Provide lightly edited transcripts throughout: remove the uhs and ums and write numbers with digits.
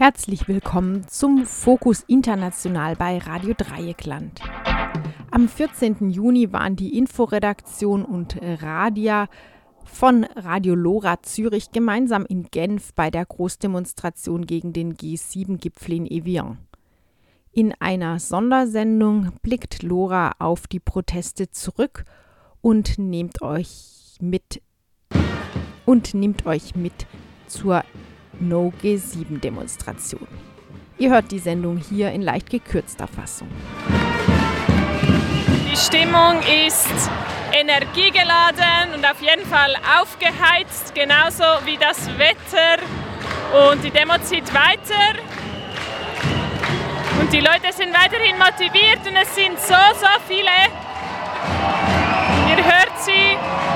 Herzlich willkommen zum Fokus International bei Radio Dreieckland. Am 14. Juni waren die Inforedaktion und Radia von Radio LoRa Zürich gemeinsam in Genf bei der Großdemonstration gegen den G7-Gipfel in Evian. In einer Sondersendung blickt LoRa auf die Proteste zurück und nimmt euch mit zur No-G7-Demonstration. Ihr hört die Sendung hier in leicht gekürzter Fassung. Die Stimmung ist energiegeladen und auf jeden Fall aufgeheizt, genauso wie das Wetter. Und die Demo zieht weiter. Und die Leute sind weiterhin motiviert und es sind so viele. Ihr hört sie.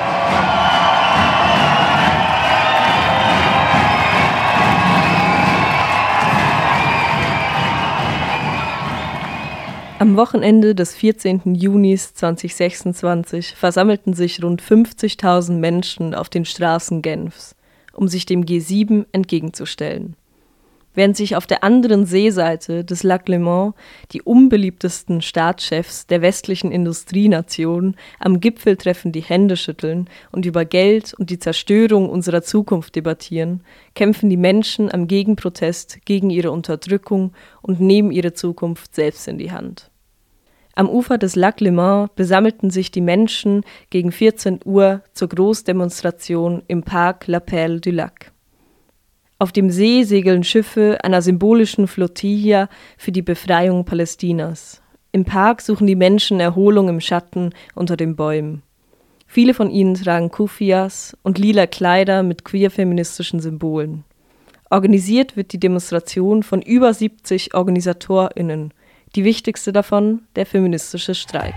Am Wochenende des 14. Junis 2026 versammelten sich rund 50.000 Menschen auf den Straßen Genfs, um sich dem G7 entgegenzustellen. Während sich auf der anderen Seeseite des Lac Léman die unbeliebtesten Staatschefs der westlichen Industrienation am Gipfeltreffen die Hände schütteln und über Geld und die Zerstörung unserer Zukunft debattieren, kämpfen die Menschen am Gegenprotest gegen ihre Unterdrückung und nehmen ihre Zukunft selbst in die Hand. Am Ufer des Lac Léman besammelten sich die Menschen gegen 14 Uhr zur Großdemonstration im Parc La Perle du Lac. Auf dem See segeln Schiffe einer symbolischen Flottilla für die Befreiung Palästinas. Im Park suchen die Menschen Erholung im Schatten unter den Bäumen. Viele von ihnen tragen Kufias und lila Kleider mit queer-feministischen Symbolen. Organisiert wird die Demonstration von über 70 OrganisatorInnen. Die wichtigste davon, der feministische Streik.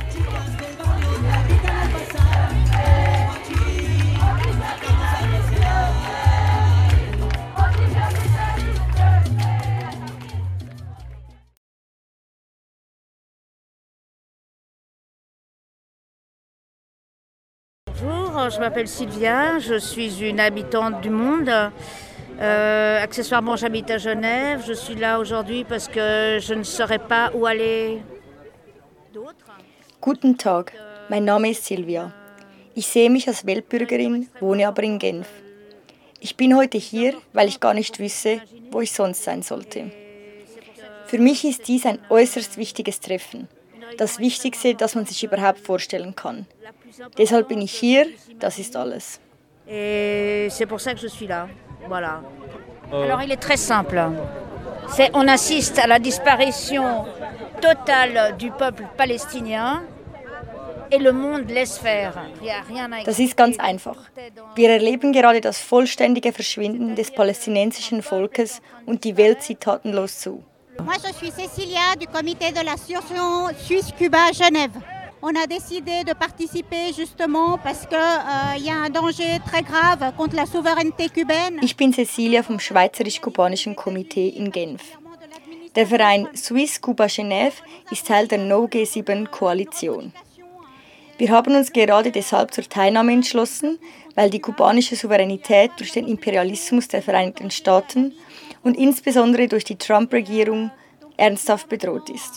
Bonjour, je m'appelle Sylvia, je suis une habitante du monde. Accessoirement, j'habite à Genève. Je suis là aujourd'hui parce que je ne saurais pas où aller d'autre. Guten Tag, mein Name ist Silvia. Ich sehe mich als Weltbürgerin, wohne aber in Genf. Ich bin heute hier, weil ich gar nicht wüsste, wo ich sonst sein sollte. Für mich ist dies ein äußerst wichtiges Treffen. Das Wichtigste, das man sich überhaupt vorstellen kann. Deshalb bin ich hier, das ist alles. Et c'est pour ça que je suis là. Voilà. Alors il est très simple. On assiste à la disparition totale du peuple palestinien et le monde laisse faire. Das ist ganz einfach. Wir erleben gerade das vollständige Verschwinden des palästinensischen Volkes und die Welt sieht tatenlos zu. Moi je suis Cécilia du comité de l'association Suisse-Cuba Genève. On a décidé de participer justement parce que y a un danger très grave contre la souveraineté cubaine. Ich bin Cecilia vom Schweizerisch-Kubanischen Komitee in Genf. Der Verein Suisse-Cuba Genève ist Teil der No-G7-Koalition. Wir haben uns gerade deshalb zur Teilnahme entschlossen, weil die kubanische Souveränität durch den Imperialismus der Vereinigten Staaten und insbesondere durch die Trump-Regierung ernsthaft bedroht ist.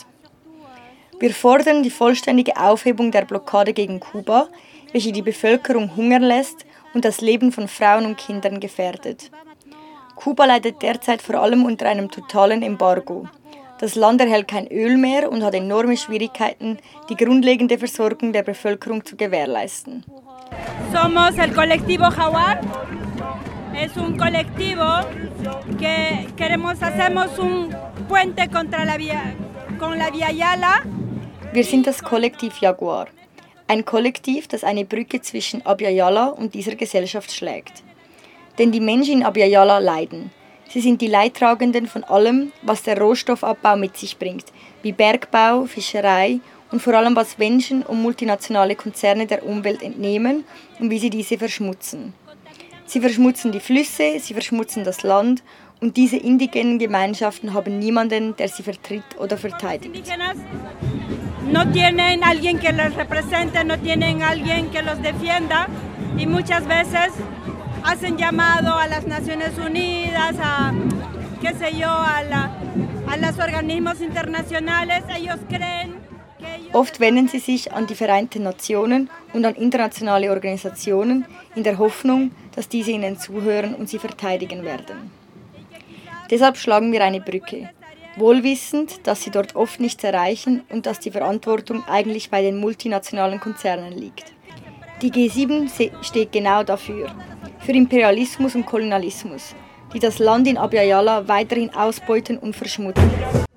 Wir fordern die vollständige Aufhebung der Blockade gegen Kuba, welche die Bevölkerung hungern lässt und das Leben von Frauen und Kindern gefährdet. Kuba leidet derzeit vor allem unter einem totalen Embargo. Das Land erhält kein Öl mehr und hat enorme Schwierigkeiten, die grundlegende Versorgung der Bevölkerung zu gewährleisten. Somos el colectivo Jaguar. Es un colectivo que hacemos un puente con la Via Yala. Wir sind das Kollektiv Jaguar, ein Kollektiv, das eine Brücke zwischen Abya Yala und dieser Gesellschaft schlägt. Denn die Menschen in Abya Yala leiden. Sie sind die Leidtragenden von allem, was der Rohstoffabbau mit sich bringt, wie Bergbau, Fischerei und vor allem was Menschen und multinationale Konzerne der Umwelt entnehmen und wie sie diese verschmutzen. Sie verschmutzen die Flüsse, sie verschmutzen das Land und diese indigenen Gemeinschaften haben niemanden, der sie vertritt oder verteidigt. No tienen alguien que los represente, no tienen alguien que los defienda y muchas veces hacen llamado a las Naciones Unidas, a los organismos internacionales. Ellos creen que Oft wenden sie sich an die Vereinten Nationen und an internationale Organisationen in der Hoffnung, dass diese ihnen zuhören und sie verteidigen werden. Deshalb schlagen wir eine Brücke, wohlwissend, dass sie dort oft nichts erreichen und dass die Verantwortung eigentlich bei den multinationalen Konzernen liegt. Die G7 steht genau dafür, für Imperialismus und Kolonialismus, die das Land in Abya Yala weiterhin ausbeuten und verschmutzen.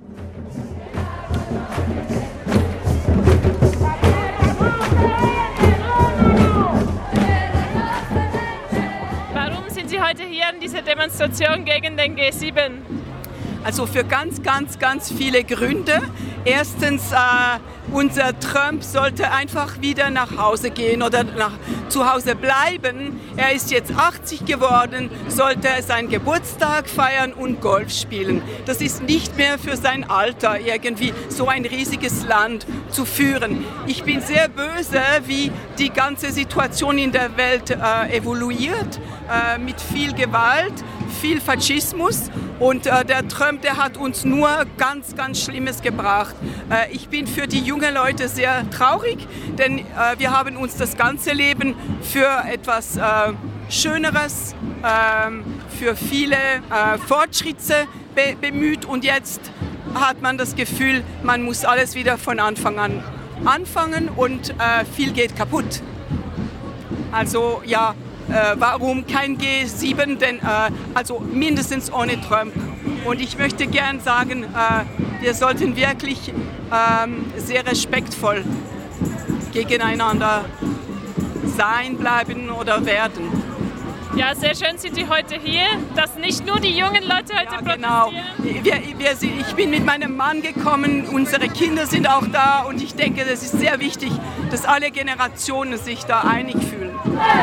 Warum sind Sie heute hier in dieser Demonstration gegen den G7? Also für ganz viele Gründe. Erstens, unser Trump sollte einfach wieder nach Hause gehen oder zu Hause bleiben. Er ist jetzt 80 geworden, sollte seinen Geburtstag feiern und Golf spielen. Das ist nicht mehr für sein Alter, irgendwie so ein riesiges Land zu führen. Ich bin sehr böse, wie die ganze Situation in der Welt evoluiert, mit viel Gewalt, viel Faschismus. Und der Trump, der hat uns nur ganz Schlimmes gebracht. Ich bin für die jungen Leute sehr traurig, denn wir haben uns das ganze Leben für etwas Schöneres, für viele Fortschritte bemüht. Und jetzt hat man das Gefühl, man muss alles wieder von Anfang an anfangen und viel geht kaputt. Also ja, warum kein G7, denn also mindestens ohne Trump. Und ich möchte gern sagen, wir sollten wirklich sehr respektvoll gegeneinander sein, bleiben oder werden. Ja, sehr schön sind Sie heute hier, dass nicht nur die jungen Leute heute protestieren. Genau. Ich bin mit meinem Mann gekommen, unsere Kinder sind auch da und ich denke, das ist sehr wichtig, dass alle Generationen sich da einig fühlen.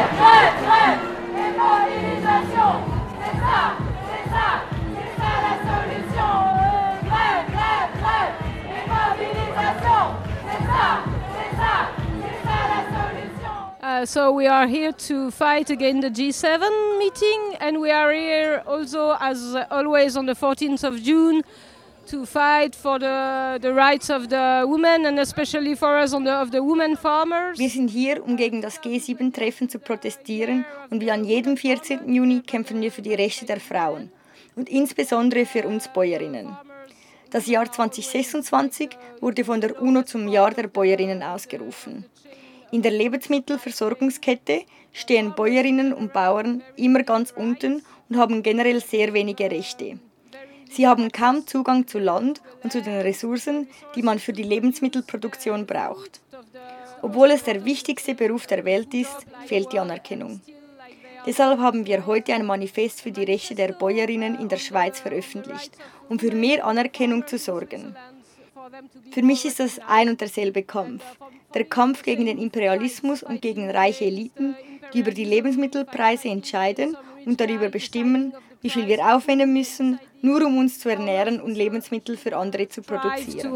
So we are here to fight against the G7 meeting, and we are here also, as always, on the 14th of June to fight for the rights of the women and especially for us of the women farmers. Wir sind hier, um gegen das G7-Treffen zu protestieren, und wie an jedem 14. Juni kämpfen wir für die Rechte der Frauen und insbesondere für uns Bäuerinnen. Das Jahr 2026 wurde von der UNO zum Jahr der Bäuerinnen ausgerufen. In der Lebensmittelversorgungskette stehen Bäuerinnen und Bauern immer ganz unten und haben generell sehr wenige Rechte. Sie haben kaum Zugang zu Land und zu den Ressourcen, die man für die Lebensmittelproduktion braucht. Obwohl es der wichtigste Beruf der Welt ist, fehlt die Anerkennung. Deshalb haben wir heute ein Manifest für die Rechte der Bäuerinnen in der Schweiz veröffentlicht, um für mehr Anerkennung zu sorgen. Für mich ist das ein und derselbe Kampf. Der Kampf gegen den Imperialismus und gegen reiche Eliten, die über die Lebensmittelpreise entscheiden und darüber bestimmen, wie viel wir aufwenden müssen, nur um uns zu ernähren und Lebensmittel für andere zu produzieren.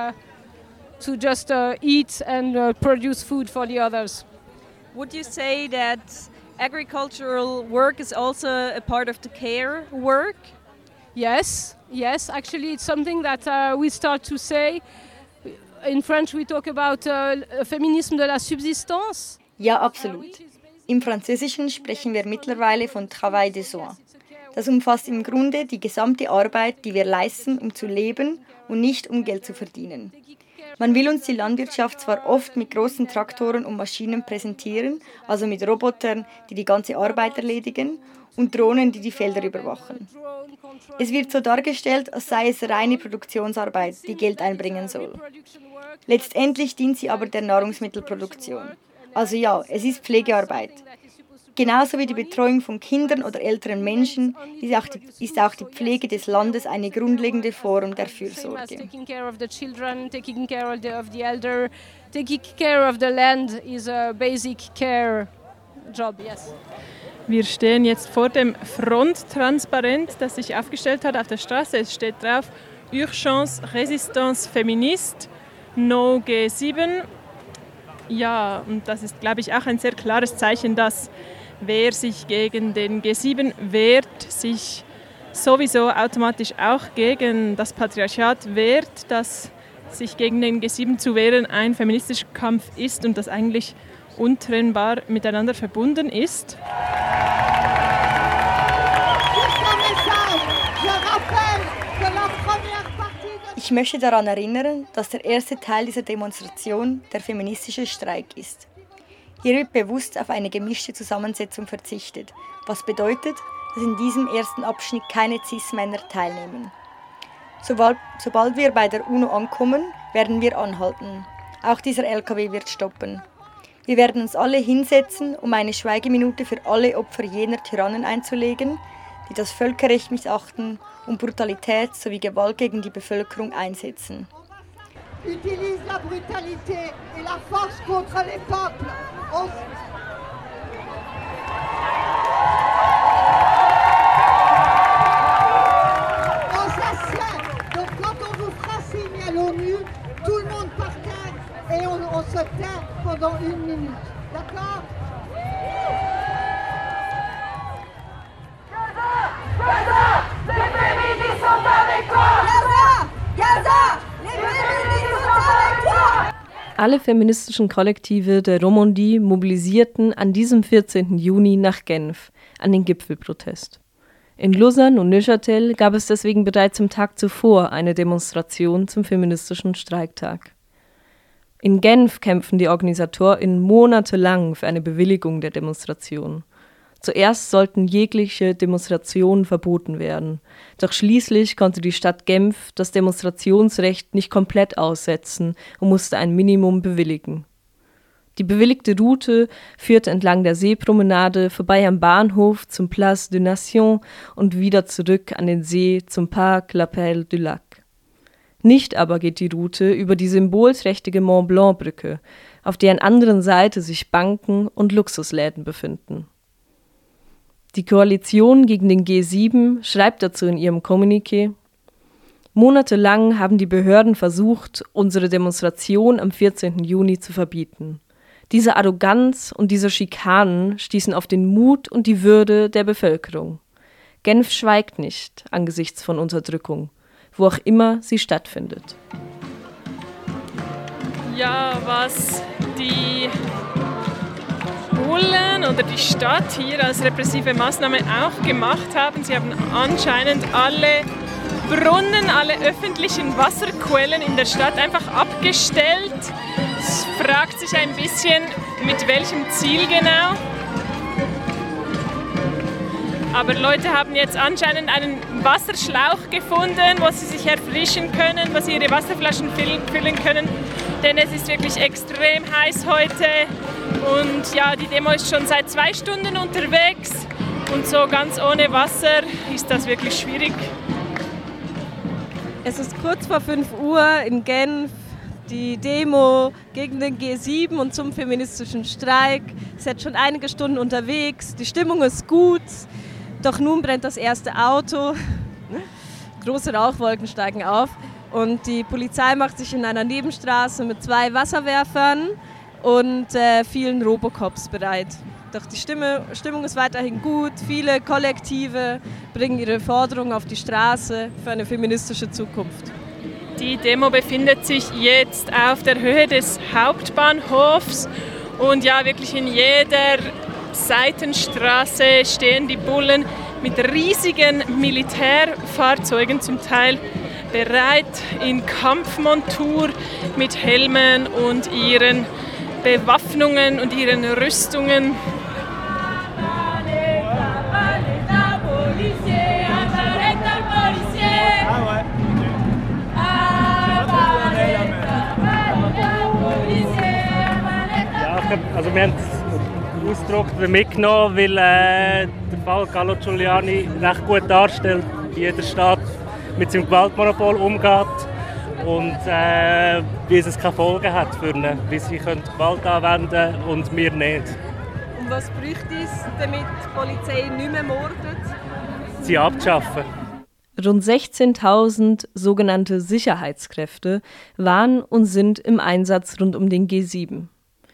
To just eat and produce food for the others. Would you say that agricultural work is also a part of the care work? Yes, actually it's something that we start to say. In French we talk about Feminisme de la Subsistance. Ja, absolut. Im Französischen sprechen wir mittlerweile von Travail des soins. Das umfasst im Grunde die gesamte Arbeit, die wir leisten, um zu leben und nicht um Geld zu verdienen. Man will uns die Landwirtschaft zwar oft mit großen Traktoren und Maschinen präsentieren, also mit Robotern, die die ganze Arbeit erledigen, und Drohnen, die die Felder überwachen. Es wird so dargestellt, als sei es reine Produktionsarbeit, die Geld einbringen soll. Letztendlich dient sie aber der Nahrungsmittelproduktion. Also ja, es ist Pflegearbeit. Genauso wie die Betreuung von Kindern oder älteren Menschen ist auch die Pflege des Landes eine grundlegende Form der Fürsorge. Taking care of the children, taking care of the elder, taking care of the land is a basic care job, yes. Wir stehen jetzt vor dem Fronttransparent, das sich aufgestellt hat auf der Straße. Es steht drauf: Urgence, Résistance féministe, No G7. Ja, und das ist, glaube ich, auch ein sehr klares Zeichen, dass wer sich gegen den G7 wehrt, sich sowieso automatisch auch gegen das Patriarchat wehrt, dass sich gegen den G7 zu wehren ein feministischer Kampf ist und das eigentlich untrennbar miteinander verbunden ist. Ich möchte daran erinnern, dass der erste Teil dieser Demonstration der feministische Streik ist. Hier wird bewusst auf eine gemischte Zusammensetzung verzichtet, was bedeutet, dass in diesem ersten Abschnitt keine Cis-Männer teilnehmen. Sobald wir bei der UNO ankommen, werden wir anhalten. Auch dieser LKW wird stoppen. Wir werden uns alle hinsetzen, um eine Schweigeminute für alle Opfer jener Tyrannen einzulegen, die das Völkerrecht missachten und Brutalität sowie Gewalt gegen die Bevölkerung einsetzen. Utilise la brutalité et la force contre les peuples. On s'assied. Donc quand on vous fera signe à l'ONU, tout le monde par terre et on se tait pendant 1 minute. D'accord? Gaza! Les féministes sont avec toi! Gaza! Gaza! Les féministes sont avec toi! Alle feministischen Kollektive der Romandie mobilisierten an diesem 14. Juni nach Genf an den Gipfelprotest. In Lausanne und Neuchâtel gab es deswegen bereits am Tag zuvor eine Demonstration zum feministischen Streiktag. In Genf kämpfen die OrganisatorInnen monatelang für eine Bewilligung der Demonstration. Zuerst sollten jegliche Demonstrationen verboten werden. Doch schließlich konnte die Stadt Genf das Demonstrationsrecht nicht komplett aussetzen und musste ein Minimum bewilligen. Die bewilligte Route führte entlang der Seepromenade vorbei am Bahnhof zum Place des Nations und wieder zurück an den See zum Parc L'Appel du Lac. Nicht aber geht die Route über die symbolträchtige Mont-Blanc-Brücke, auf deren anderen Seite sich Banken und Luxusläden befinden. Die Koalition gegen den G7 schreibt dazu in ihrem Kommuniqué: Monatelang haben die Behörden versucht, unsere Demonstration am 14. Juni zu verbieten. Diese Arroganz und diese Schikanen stießen auf den Mut und die Würde der Bevölkerung. Genf schweigt nicht angesichts von Unterdrückung, wo auch immer sie stattfindet. Ja, was die Bullen oder die Stadt hier als repressive Maßnahme auch gemacht haben, sie haben anscheinend alle Brunnen, alle öffentlichen Wasserquellen in der Stadt einfach abgestellt. Es fragt sich ein bisschen, mit welchem Ziel genau. Aber Leute haben jetzt anscheinend einen Wasserschlauch gefunden, wo sie sich erfrischen können, wo sie ihre Wasserflaschen füllen können. Denn es ist wirklich extrem heiß heute. Und ja, die Demo ist schon seit 2 Stunden unterwegs. Und so ganz ohne Wasser ist das wirklich schwierig. Es ist kurz vor 5 Uhr in Genf. Die Demo gegen den G7 und zum feministischen Streik ist jetzt schon einige Stunden unterwegs. Die Stimmung ist gut. Doch nun brennt das erste Auto, große Rauchwolken steigen auf und die Polizei macht sich in einer Nebenstraße mit 2 Wasserwerfern und vielen Robocops bereit. Doch die Stimmung ist weiterhin gut, viele Kollektive bringen ihre Forderungen auf die Straße für eine feministische Zukunft. Die Demo befindet sich jetzt auf der Höhe des Hauptbahnhofs und ja, wirklich in jeder Seitenstraße stehen die Bullen mit riesigen Militärfahrzeugen, zum Teil bereit in Kampfmontur mit Helmen und ihren Bewaffnungen und ihren Rüstungen. Also wir haben den Ausdruck mitgenommen, weil der Fall Carlo Giuliani recht gut darstellt, wie der Staat mit seinem Gewaltmonopol umgeht und wie es keine Folgen hat für ihn, wie sie Gewalt anwenden können und wir nicht. Und was bräuchte es, damit die Polizei nicht mehr mordet? Sie abzuschaffen. Rund 16.000 sogenannte Sicherheitskräfte waren und sind im Einsatz rund um den G7.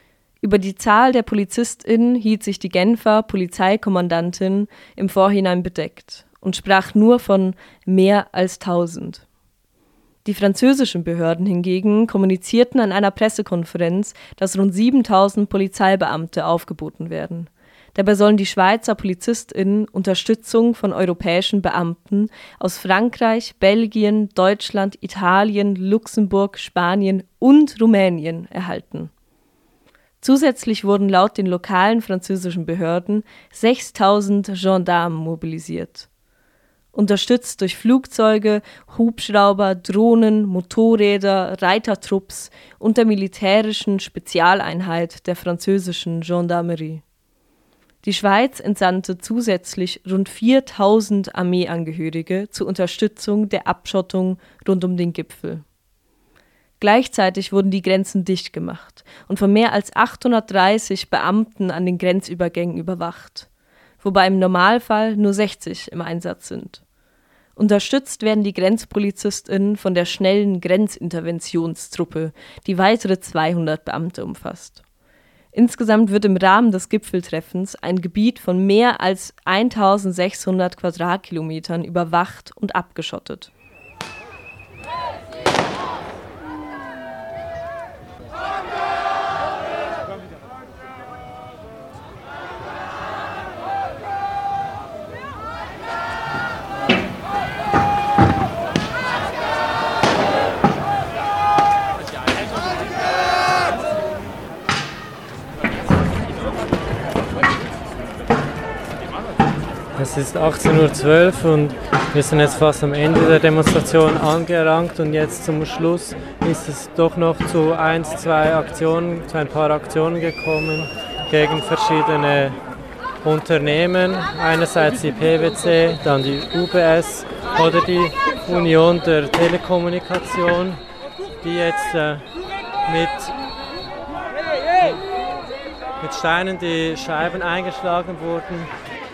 Über die Zahl der PolizistInnen hielt sich die Genfer Polizeikommandantin im Vorhinein bedeckt und sprach nur von mehr als 1000. Die französischen Behörden hingegen kommunizierten an einer Pressekonferenz, dass rund 7000 Polizeibeamte aufgeboten werden. Dabei sollen die Schweizer PolizistInnen Unterstützung von europäischen Beamten aus Frankreich, Belgien, Deutschland, Italien, Luxemburg, Spanien und Rumänien erhalten. Zusätzlich wurden laut den lokalen französischen Behörden 6000 Gendarmen mobilisiert. Unterstützt durch Flugzeuge, Hubschrauber, Drohnen, Motorräder, Reitertrupps und der militärischen Spezialeinheit der französischen Gendarmerie. Die Schweiz entsandte zusätzlich rund 4000 Armeeangehörige zur Unterstützung der Abschottung rund um den Gipfel. Gleichzeitig wurden die Grenzen dicht gemacht und von mehr als 830 Beamten an den Grenzübergängen überwacht, wobei im Normalfall nur 60 im Einsatz sind. Unterstützt werden die GrenzpolizistInnen von der schnellen Grenzinterventionstruppe, die weitere 200 Beamte umfasst. Insgesamt wird im Rahmen des Gipfeltreffens ein Gebiet von mehr als 1600 Quadratkilometern überwacht und abgeschottet. Es ist 18:12 Uhr und wir sind jetzt fast am Ende der Demonstration angelangt und jetzt zum Schluss ist es doch noch zu ein paar Aktionen gekommen gegen verschiedene Unternehmen. Einerseits die PwC, dann die UBS oder die Union der Telekommunikation, die jetzt mit Steinen die Scheiben eingeschlagen wurden.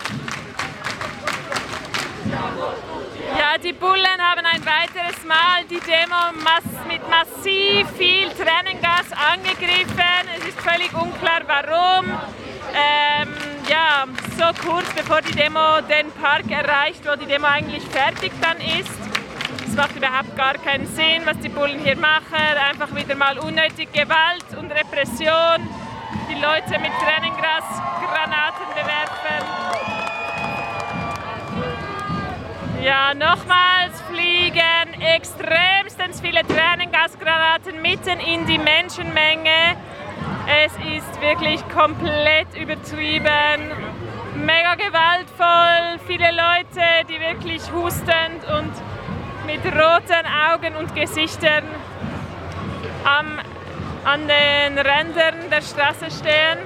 Ja, die Bullen haben ein weiteres Mal die Demo mit massiv viel Tränengas angegriffen. Es ist völlig unklar, warum. So kurz bevor die Demo den Park erreicht, wo die Demo eigentlich fertig dann ist. Es macht überhaupt gar keinen Sinn, was die Bullen hier machen. Einfach wieder mal unnötig Gewalt und Repression. Die Leute mit Tränengasgranaten bewerfen. Ja, nochmals fliegen extremstens viele Tränengasgranaten mitten in die Menschenmenge. Es ist wirklich komplett übertrieben, mega gewaltvoll, viele Leute, die wirklich hustend und mit roten Augen und Gesichtern an den Rändern der Straße stehen.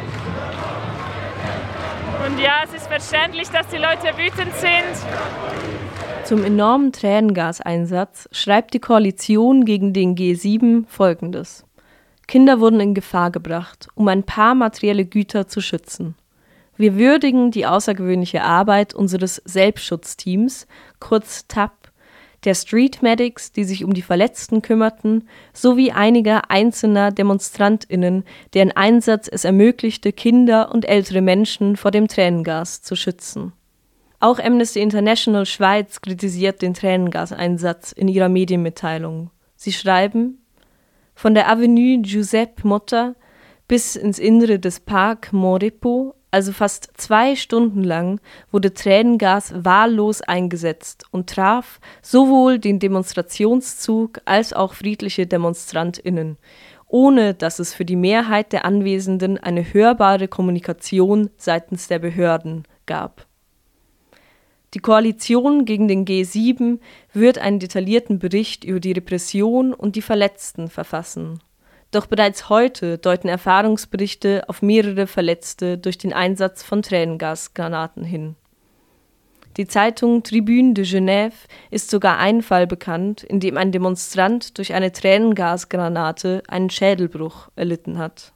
Und ja, es ist verständlich, dass die Leute wütend sind. Zum enormen Tränengaseinsatz schreibt die Koalition gegen den G7 Folgendes: Kinder wurden in Gefahr gebracht, um ein paar materielle Güter zu schützen. Wir würdigen die außergewöhnliche Arbeit unseres Selbstschutzteams, kurz TAP, der Street Medics, die sich um die Verletzten kümmerten, sowie einiger einzelner DemonstrantInnen, deren Einsatz es ermöglichte, Kinder und ältere Menschen vor dem Tränengas zu schützen. Auch Amnesty International Schweiz kritisiert den Tränengaseinsatz in ihrer Medienmitteilung. Sie schreiben: Von der Avenue Giuseppe Motta bis ins Innere des Parc Monrepo, also fast 2 Stunden lang, wurde Tränengas wahllos eingesetzt und traf sowohl den Demonstrationszug als auch friedliche DemonstrantInnen, ohne dass es für die Mehrheit der Anwesenden eine hörbare Kommunikation seitens der Behörden gab. Die Koalition gegen den G7 wird einen detaillierten Bericht über die Repression und die Verletzten verfassen. Doch bereits heute deuten Erfahrungsberichte auf mehrere Verletzte durch den Einsatz von Tränengasgranaten hin. Die Zeitung Tribune de Genève ist sogar ein Fall bekannt, in dem ein Demonstrant durch eine Tränengasgranate einen Schädelbruch erlitten hat.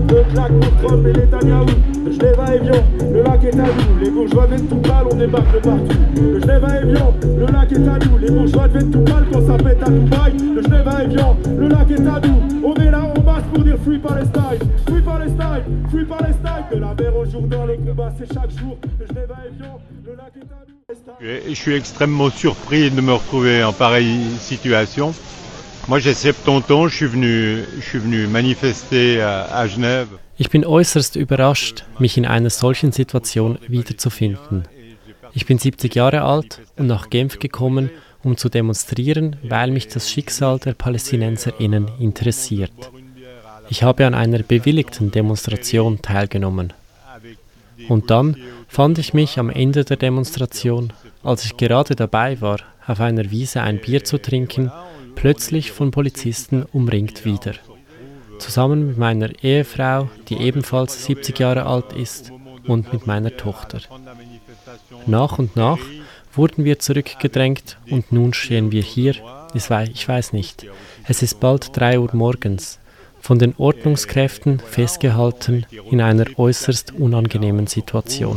Deux claques pour Trump et Netanyahou. Le Genève à Évian, le lac est à nous. Les bourgeois viennent tout pâle, on débarque de partout. Le Genève à Évian, le lac est à nous. Les bourgeois viennent tout pâle quand ça pète à Dubaï. Le Genève à Évian, le lac est à nous. On est là, on marche pour dire Free Palestine. Free Palestine, Free Palestine. De la mer au Jourdain, le combat c'est chaque jour. Le Genève à Évian, le lac est à nous. Je suis extrêmement surpris de me retrouver en pareille situation. Moi j'ai 70 ans, je suis venu manifester à Genève. Ich bin äußerst überrascht, mich in einer solchen Situation wiederzufinden. Ich bin 70 Jahre alt und nach Genf gekommen, um zu demonstrieren, weil mich das Schicksal der PalästinenserInnen interessiert. Ich habe an einer bewilligten Demonstration teilgenommen. Und dann fand ich mich am Ende der Demonstration, als ich gerade dabei war, auf einer Wiese ein Bier zu trinken, plötzlich von Polizisten umringt wieder. Zusammen mit meiner Ehefrau, die ebenfalls 70 Jahre alt ist, und mit meiner Tochter. Nach und nach wurden wir zurückgedrängt und nun stehen wir hier, ich weiß nicht, es ist bald 3 Uhr morgens, von den Ordnungskräften festgehalten in einer äußerst unangenehmen Situation.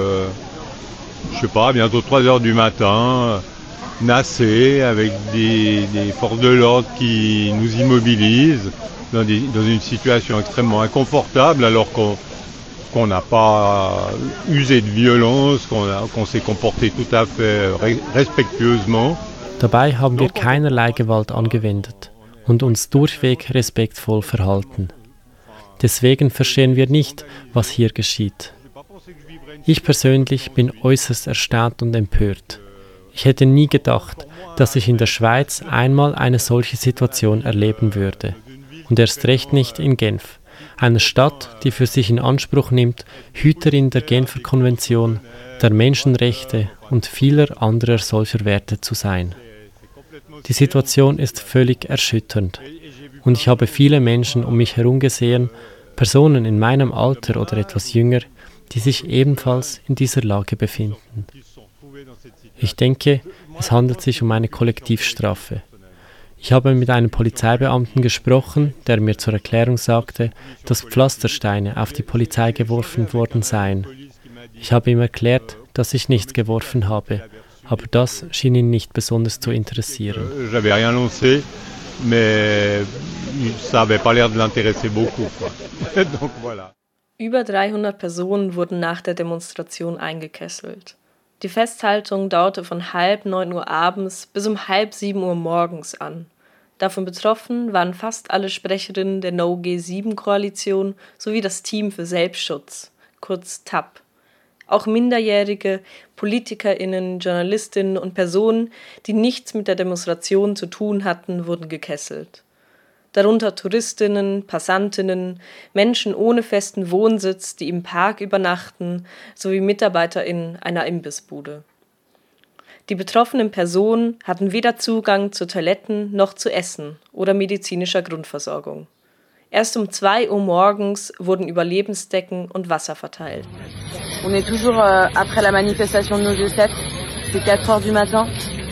Je sais pas, bientôt 3 heures du matin, nassé, avec des forces de l'ordre qui nous immobilisent, dans une situation extrêmement inconfortable, alors qu'on n'a pas usé de violence, qu'on s'est comporté tout à fait respektuösement. Dabei haben wir keinerlei Gewalt angewendet und uns durchweg respektvoll verhalten. Deswegen verstehen wir nicht, was hier geschieht. Ich persönlich bin äußerst erstaunt und empört. Ich hätte nie gedacht, dass ich in der Schweiz einmal eine solche Situation erleben würde. Und erst recht nicht in Genf, einer Stadt, die für sich in Anspruch nimmt, Hüterin der Genfer Konvention, der Menschenrechte und vieler anderer solcher Werte zu sein. Die Situation ist völlig erschütternd. Und ich habe viele Menschen um mich herum gesehen, Personen in meinem Alter oder etwas jünger, die sich ebenfalls in dieser Lage befinden. Ich denke, es handelt sich um eine Kollektivstrafe. Ich habe mit einem Polizeibeamten gesprochen, der mir zur Erklärung sagte, dass Pflastersteine auf die Polizei geworfen worden seien. Ich habe ihm erklärt, dass ich nichts geworfen habe, aber das schien ihn nicht besonders zu interessieren. J'avais rien lancé, mais ça avait pas l'air de l'intéresser beaucoup. Donc voilà. Über 300 Personen wurden nach der Demonstration eingekesselt. Die Festhaltung dauerte von 8:30 Uhr abends bis um 6:30 Uhr morgens an. Davon betroffen waren fast alle Sprecherinnen der No-G7-Koalition sowie das Team für Selbstschutz, kurz TAP. Auch Minderjährige, PolitikerInnen, Journalistinnen und Personen, die nichts mit der Demonstration zu tun hatten, wurden gekesselt. Darunter Touristinnen, Passantinnen, Menschen ohne festen Wohnsitz, die im Park übernachten, sowie MitarbeiterInnen einer Imbissbude. Die betroffenen Personen hatten weder Zugang zu Toiletten noch zu Essen oder medizinischer Grundversorgung. Erst um 2 Uhr morgens wurden Überlebensdecken und Wasser verteilt. On est toujours après la manifestation de nos G7, c'est 4 heures du matin.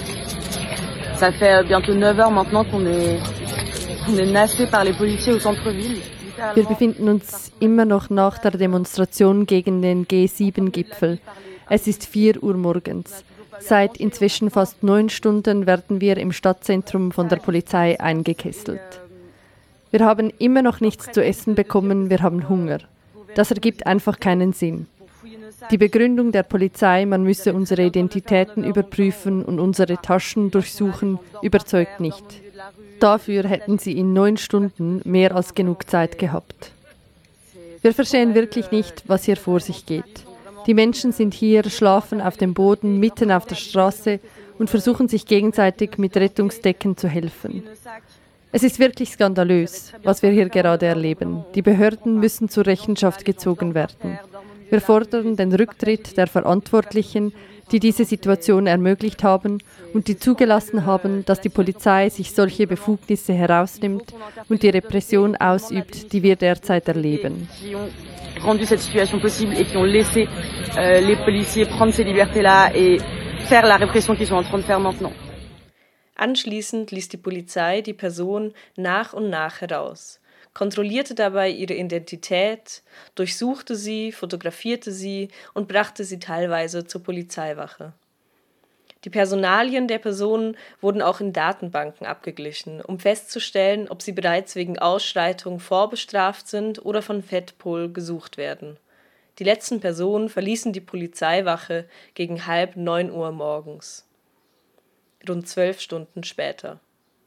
Ça fait bientôt 9 heures maintenant qu'on est nassé par les policiers au centre-ville. Wir befinden uns immer noch nach der Demonstration gegen den G7-Gipfel. Es ist 4 Uhr morgens. Seit inzwischen fast 9 Stunden werden wir im Stadtzentrum von der Polizei eingekesselt. Wir haben immer noch nichts zu essen bekommen, wir haben Hunger. Das ergibt einfach keinen Sinn. Die Begründung der Polizei, man müsse unsere Identitäten überprüfen und unsere Taschen durchsuchen, überzeugt nicht. Dafür hätten sie in 9 Stunden mehr als genug Zeit gehabt. Wir verstehen wirklich nicht, was hier vor sich geht. Die Menschen sind hier, schlafen auf dem Boden, mitten auf der Straße und versuchen sich gegenseitig mit Rettungsdecken zu helfen. Es ist wirklich skandalös, was wir hier gerade erleben. Die Behörden müssen zur Rechenschaft gezogen werden. Wir fordern den Rücktritt der Verantwortlichen, die diese Situation ermöglicht haben und die zugelassen haben, dass die Polizei sich solche Befugnisse herausnimmt und die Repression ausübt, die wir derzeit erleben. Rendu cette situation possible et qui ont laissé les policiers prendre ces libertés-là et faire la répression qu'ils sont en train de faire maintenant. Anschließend ließ die Polizei die Person nach und nach heraus. kontrollierte dabei ihre Identität, durchsuchte sie, fotografierte sie und brachte sie teilweise zur Polizeiwache. Die Personalien der Personen wurden auch in Datenbanken abgeglichen, um festzustellen, ob sie bereits wegen Ausschreitungen vorbestraft sind oder von FEDPOL gesucht werden. Die letzten Personen verließen die Polizeiwache gegen 8:30 Uhr morgens. Rund 12 Stunden später.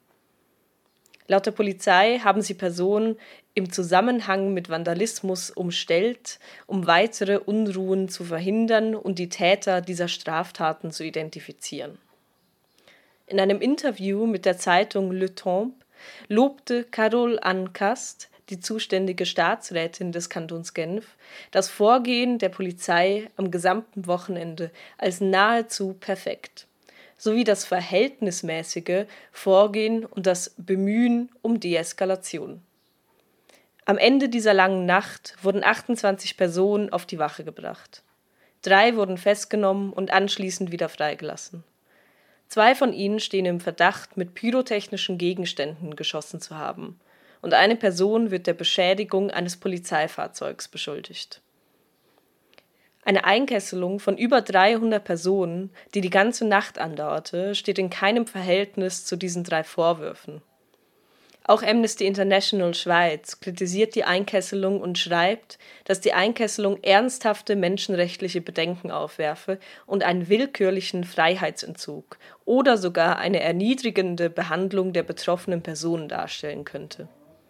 Laut der Polizei haben sie Personen im Zusammenhang mit Vandalismus umstellt, um weitere Unruhen zu verhindern und die Täter dieser Straftaten zu identifizieren. In einem Interview mit der Zeitung Le Temps lobte Carole Anne Cast, die zuständige Staatsrätin des Kantons Genf, das Vorgehen der Polizei am gesamten Wochenende als nahezu perfekt, sowie das verhältnismäßige Vorgehen und das Bemühen um Deeskalation. Am Ende dieser langen Nacht wurden 28 Personen auf die Wache gebracht. 3 wurden festgenommen und anschließend wieder freigelassen. 2 von ihnen stehen im Verdacht, mit pyrotechnischen Gegenständen geschossen zu haben, und eine Person wird der Beschädigung eines Polizeifahrzeugs beschuldigt. Eine Einkesselung von über 300 Personen, die die ganze Nacht andauerte, steht in keinem Verhältnis zu diesen 3 Vorwürfen. Auch Amnesty International Schweiz kritisiert die Einkesselung und schreibt, dass die Einkesselung ernsthafte menschenrechtliche Bedenken aufwerfe und einen willkürlichen Freiheitsentzug oder sogar eine erniedrigende Behandlung der betroffenen Personen darstellen könnte.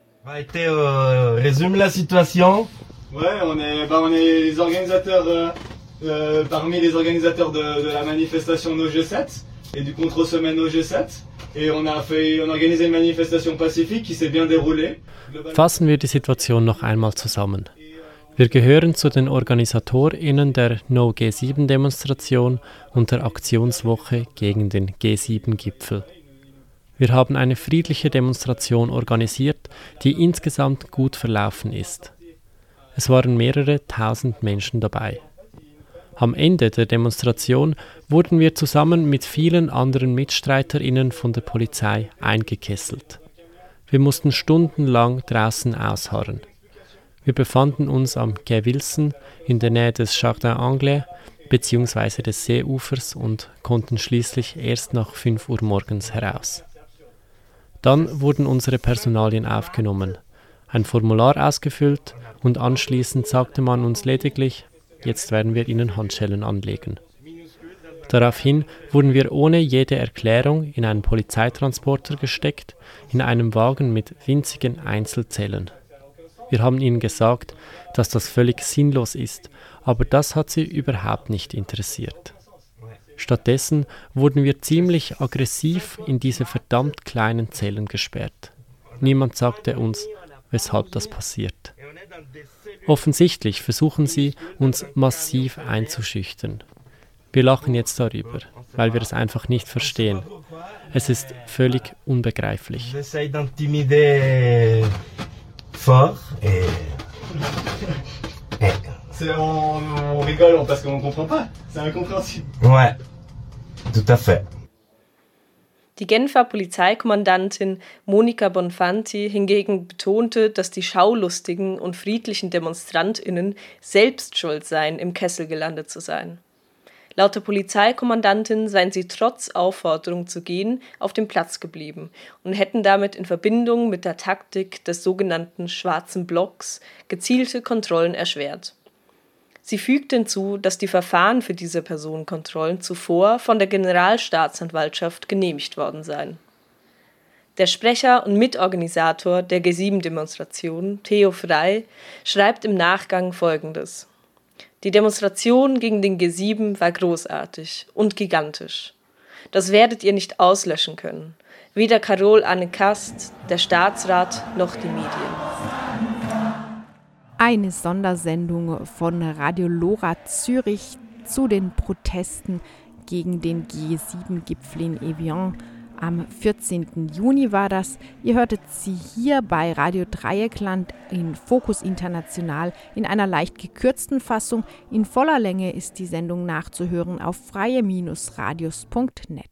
Résume la situation. Ouais, on est les organisateurs, parmi les organisateurs de la manifestation No G7 et du contre-semaine No G7. Et on a organisé une manifestation pacifique qui s'est bien déroulée. Fassen wir die Situation noch einmal zusammen. Wir gehören zu den OrganisatorInnen der No G7-Demonstration und der Aktionswoche gegen den G7-Gipfel. Wir haben eine friedliche Demonstration organisiert, die insgesamt gut verlaufen ist. Es waren mehrere tausend Menschen dabei. Am Ende der Demonstration wurden wir zusammen mit vielen anderen MitstreiterInnen von der Polizei eingekesselt. Wir mussten stundenlang draußen ausharren. Wir befanden uns am Quai Wilson in der Nähe des Jardin Anglais bzw. des Seeufers und konnten schließlich erst nach 5 Uhr morgens heraus. Dann wurden unsere Personalien aufgenommen, ein Formular ausgefüllt und anschließend sagte man uns lediglich, jetzt werden wir Ihnen Handschellen anlegen. Daraufhin wurden wir ohne jede Erklärung in einen Polizeitransporter gesteckt, in einem Wagen mit winzigen Einzelzellen. Wir haben ihnen gesagt, dass das völlig sinnlos ist, aber das hat sie überhaupt nicht interessiert. Stattdessen wurden wir ziemlich aggressiv in diese verdammt kleinen Zellen gesperrt. Niemand sagte uns, weshalb das passiert. Offensichtlich versuchen sie, uns massiv einzuschüchtern. Wir lachen jetzt darüber, weil wir es einfach nicht verstehen. Es ist völlig unbegreiflich. On rigole parce qu'on comprend pas. C'est incompréhensible. Ouais, tout à fait. Die Genfer Polizeikommandantin Monika Bonfanti hingegen betonte, dass die schaulustigen und friedlichen DemonstrantInnen selbst schuld seien, im Kessel gelandet zu sein. Laut der Polizeikommandantin seien sie trotz Aufforderung zu gehen auf dem Platz geblieben und hätten damit in Verbindung mit der Taktik des sogenannten Schwarzen Blocks gezielte Kontrollen erschwert. Sie fügt hinzu, dass die Verfahren für diese Personenkontrollen zuvor von der Generalstaatsanwaltschaft genehmigt worden seien. Der Sprecher und Mitorganisator der G7-Demonstration, Theo Frey, schreibt im Nachgang Folgendes: Die Demonstration gegen den G7 war großartig und gigantisch. Das werdet ihr nicht auslöschen können. Weder Carole Anne Cast, der Staatsrat, noch die Medien. Eine Sondersendung von Radio Lora Zürich zu den Protesten gegen den G7-Gipfel in Evian. Am 14. Juni war das. Ihr hörtet sie hier bei Radio Dreieckland in Fokus International in einer leicht gekürzten Fassung. In voller Länge ist die Sendung nachzuhören auf freie-radios.net.